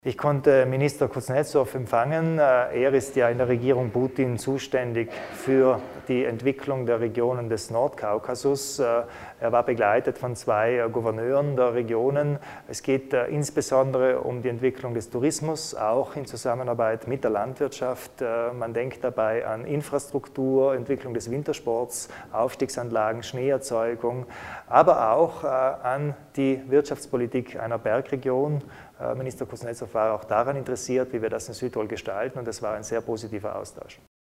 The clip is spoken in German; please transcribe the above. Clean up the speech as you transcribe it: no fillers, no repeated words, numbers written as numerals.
Ich konnte Minister Kuznetsov empfangen. Er ist ja in der Regierung Putin zuständig für die Entwicklung der Regionen des Nordkaukasus. Er war begleitet von zwei Gouverneuren der Regionen. Es geht insbesondere um die Entwicklung des Tourismus, auch in Zusammenarbeit mit der Landwirtschaft. Man denkt dabei an Infrastruktur, Entwicklung des Wintersports, Aufstiegsanlagen, Schneeerzeugung, aber auch an die Wirtschaftspolitik einer Bergregion. Minister Kuznetsov war auch daran interessiert, wie wir das in Südtirol gestalten, und es war ein sehr positiver Austausch.